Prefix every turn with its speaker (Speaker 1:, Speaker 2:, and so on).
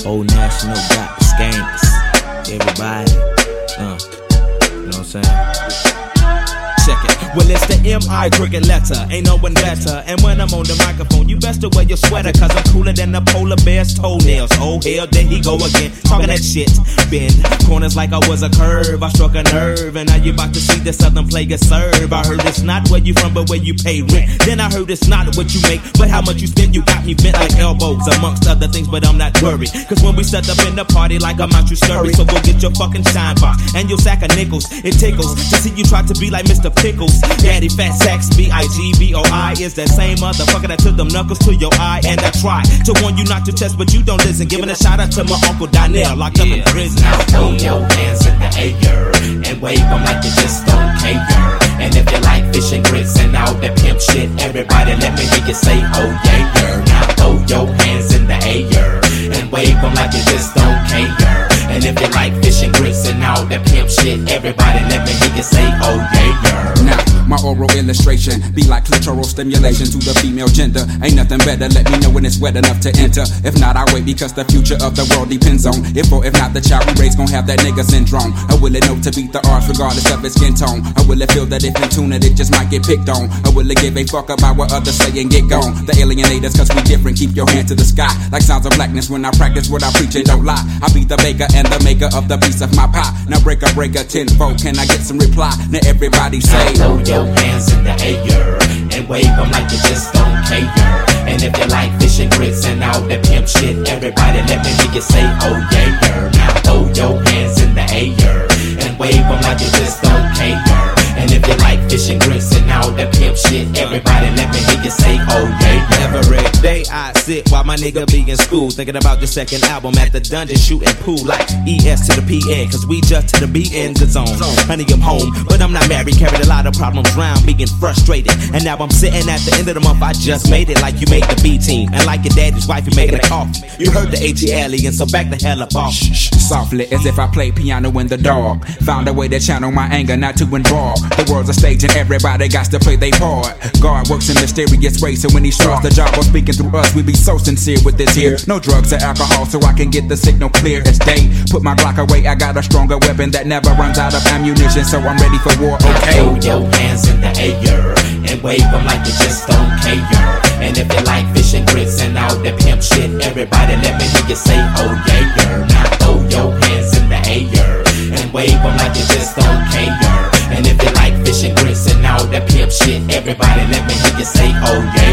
Speaker 1: Old National got the skanks. Everybody, you know what I'm saying? Check it. Well, it's the M.I. cricket letter, ain't no one better. And when I'm on the microphone, you best to wear your sweater, cause I'm cooler than the polar bear's toenails. Oh hell, there he go again, talking that shit. Bend corners like I was a curve, I struck a nerve, and now you about to see the southern player serve. I heard it's not where you from, but where you pay rent. Then I heard it's not what you make, but how much you spend. You got me bent like elbows, amongst other things, but I'm not worried, cause when we set up in the party like I'm out, you scurry. So go get your fucking shine box and your sack of nickels. It tickles to see you try to be like Mr. Pickles. Daddy Fat Sacks, B-I-G-B-O-I is that same motherfucker that took them knuckles to your eye. And I try to warn you not to test, but you don't listen. Giving a shout out to my Uncle Donnell, locked up in prison.
Speaker 2: Now throw your hands in the air and wave them like you just don't care. And if you like fish and grits and all that pimp shit, everybody let me hear you say, oh yeah. Now throw your hands in the air and wave them like you just don't care. And if you like fish and grits and all that pimp shit, everybody let me hear you say, oh yeah.
Speaker 3: Now, my oral illustration be like clitoral stimulation to the female gender. Ain't nothing better, let me know when it's wet enough to enter. If not, I wait because the future of the world depends on if or if not the child we raise gon' have that nigga syndrome. Or will it know to beat the odds regardless of its skin tone? Or will it feel that if in tune it just might get picked on? Or will it give a fuck about what others say and get gone? The alienators cause we different, keep your hand to the sky. Like sounds of blackness when I practice what I preach and don't lie. I be the baker and the maker of the piece of my pie. Now break a tenfold, can I get some reply? Now everybody say,
Speaker 2: throw your hands in the air and wave them like you just don't care. And if you like fish and grits and all that pimp shit, everybody let me hear you say, oh yeah. Now throw your hands in the air and wave them like you just don't care. And if you like fish and grits and all that pimp shit, everybody let me hear you say, oh yeah.
Speaker 1: Every day I sit while my nigga be in school, thinking about the second album at the dungeon, shooting pool like ES to the PN, cause we just to the B in the zone. Honey, I'm home, but I'm not married, carried a lot of problems round, being frustrated. And now I'm sitting at the end of the month, I just made it like you made the B team. And like your daddy's wife, you making a coffee. You heard the ATL, and so back the hell up off.
Speaker 3: Softly, as if I played piano in the dark. Found a way to channel my anger, not to involve. The world's a stage and everybody got to play their part. God works in mysterious ways, so when he starts the job of speaking through us, we be so sincere with this here. No drugs or alcohol, so I can get the signal clear as day. Put my Glock away, I got a stronger weapon that never runs out of ammunition, so I'm ready for war, okay?
Speaker 2: Throw your hands in the air and wave them like you just don't care. And if you like fish and grits and all that pimp shit, everybody let me hear you say, oh yeah. Now throw your hands in the air and wave them like you just don't care. And if you like fish and grits and all that pimp shit, everybody let me hear you say, oh yeah.